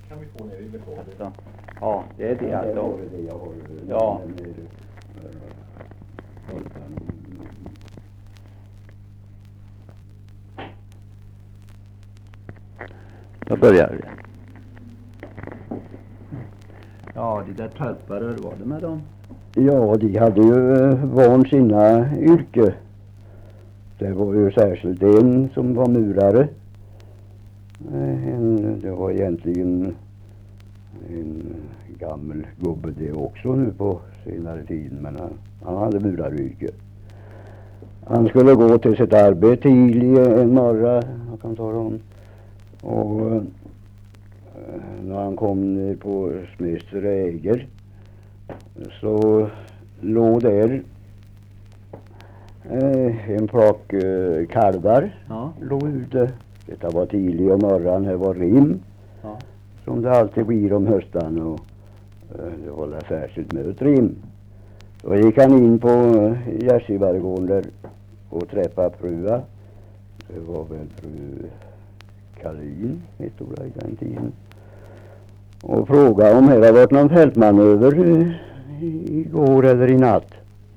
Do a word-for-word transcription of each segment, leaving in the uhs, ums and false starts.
kan vi få ner i betong. Alltså, ja, det är det Ja, det alltså. var det jag har. Ja. Den är, eh, Då börjar vi. Ja, de där tölpar, hur var det med dem? Ja, de hade ju eh, van sina yrke. Det var ju särskilt en som var murare. Eh, En, det var egentligen en gammal gubbe det också nu på senare tid, men han, han hade muraryrke. Han skulle gå till sitt arbete tidigt en morgon, jag kan tala om. Och eh, när han kom ner på Smester äger så låg där eh, en flock eh, kalvar Ja. låg ute. Detta var tidigt om morgonen, det var rim Ja. som det alltid blir om höstan, och eh, det var det särskilt med ett rim. Då gick han in på eh, Gärsivargården där och träffade frua. Det var väl fru Kalin, hette hon i den tiden. Och frågade om det hade varit någon fältmanöver eh, igår eller i natt.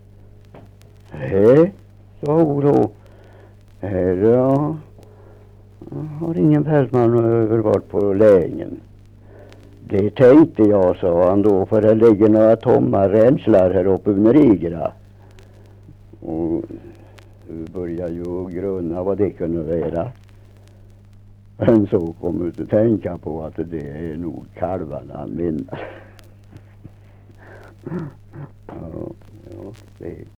Nej, sa hon då. Här ja, har ingen fältmanöver varit på lägen. Det tänkte jag, sa han då, för det ligger några tomma ränslar här uppe under Igra. Och du börjar ju grunna vad det kunde vara. Men så kom ut att tänka på att det är nog kalvarna han menar. Ja, ja, det